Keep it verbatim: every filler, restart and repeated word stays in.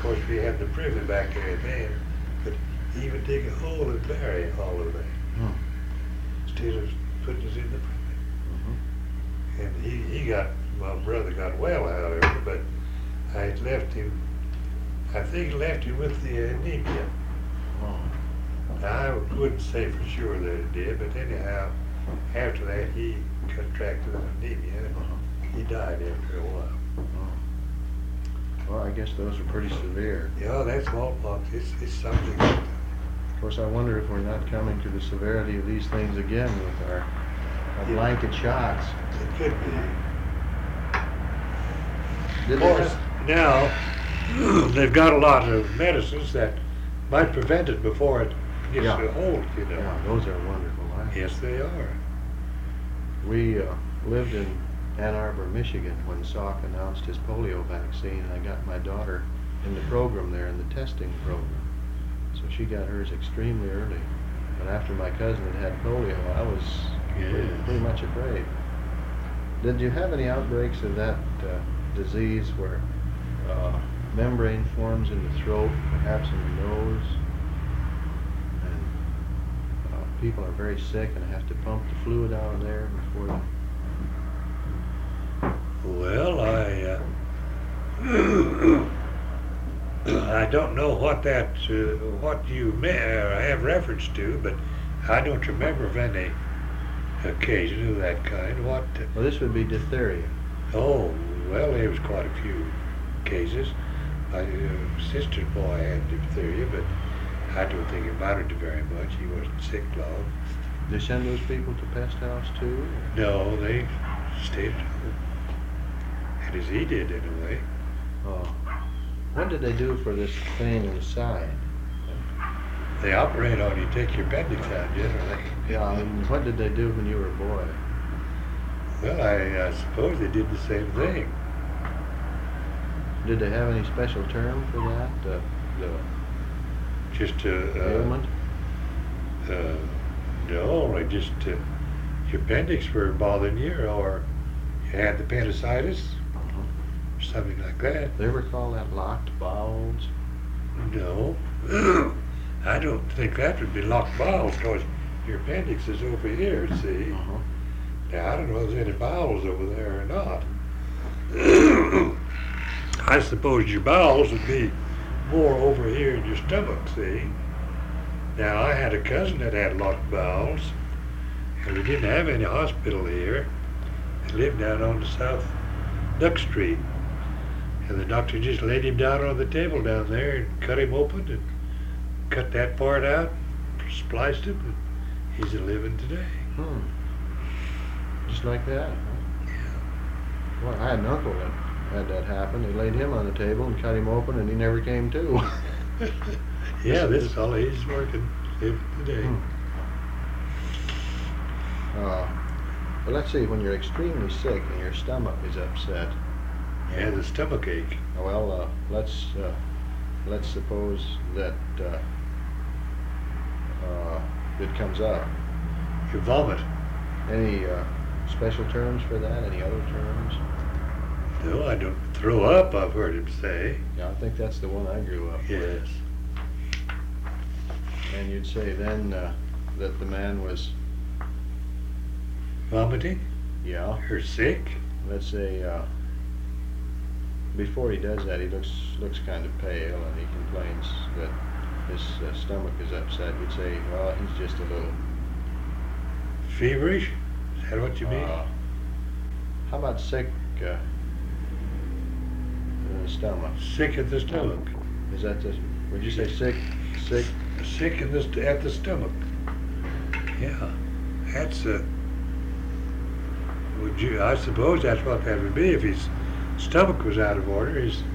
course, we had the prison back there then, but he would dig a hole and bury all of that Hmm. instead of putting us in the prison. Mm-hmm. And he, he got, my brother got well out of it, but I had left him, I think left him with the anemia. Oh. Now, I wouldn't say for sure that it did, but anyhow, after that, he contracted anemia, and Uh-huh. he died after a while. Oh. Well, I guess those are pretty severe. Yeah, that smallpox, it's, it's something. Of course, I wonder if we're not coming to the severity of these things again with our, our Yeah. blanket shots. It could be. Did Of they course, have- now, they've got a lot of medicines that might prevent it before it gets Yeah. a hold, you know. Yeah, those are wonderful. I, Yes, they are. We uh, lived in Ann Arbor, Michigan when Salk announced his polio vaccine. I got my daughter in the program there, in the testing program. So she got hers extremely early. But after my cousin had had polio, I was pretty, Yes. pretty much afraid. Did you have any outbreaks of that uh, disease where uh, membrane forms in the throat, perhaps in the nose, and uh, people are very sick and have to pump the fluid out of there before they... Well, I, uh, I don't know what that, uh, what you may, uh, have reference to, but I don't remember of any occasion of that kind. What, uh, Well, this would be diphtheria. oh, well, there was quite a few cases. My uh, sister's boy had diphtheria, but I don't think it mattered very much. He wasn't sick long. They send those people to pest house too? No, they stayed at home. And as he did, in a way. Oh. What did they do for this pain in the side? They operate on you, take your appendix out generally. Yeah, I mean, what did they do when you were a boy? Well, I, I suppose they did the same thing. Did they have any special term for that? Uh, the Just uh, ailment? uh, uh, no, only just uh, your appendix were bothering you, or you had the appendicitis, Uh-huh. or something like that. They ever call that locked bowels? No, I don't think that would be locked bowels, because your appendix is over here, see? Uh-huh. Now, I don't know if there's any bowels over there or not. I suppose your bowels would be more over here in your stomach, see? Now, I had a cousin that had locked bowels, and we didn't have any hospital here. They lived down on the South Duck Street. And the doctor just laid him down on the table down there and cut him open and cut that part out, spliced him, and he's a living today. Hmm. Just like that, huh? Yeah. Well, I had an uncle that had that happen. They laid him on the table and cut him open, and he never came to. Yeah, this fellow, he's working living today. Hmm. Uh, well, let's see, when you're extremely sick and your stomach is upset, Yeah, the stomach ache. well, uh, let's uh, let's suppose that uh, uh, it comes up. You vomit. Any uh, special terms for that? Any other terms? No, I don't throw up, I've heard him say. Yeah, I think that's the one I grew up with. Yes. And you'd say then uh, that the man was, Vomiting? yeah, Or sick? let's say, uh, before he does that, he looks looks kind of pale, and he complains that his uh, stomach is upset. You'd say, well, he's just a little. Feverish? Is that what you mean? Uh, how about sick uh, in the stomach? Sick at the stomach. Is that the? Would you say sick? Sick? Sick in the st- at the stomach. Yeah, that's uh Would you? I suppose that's what that would be if his stomach was out of order. His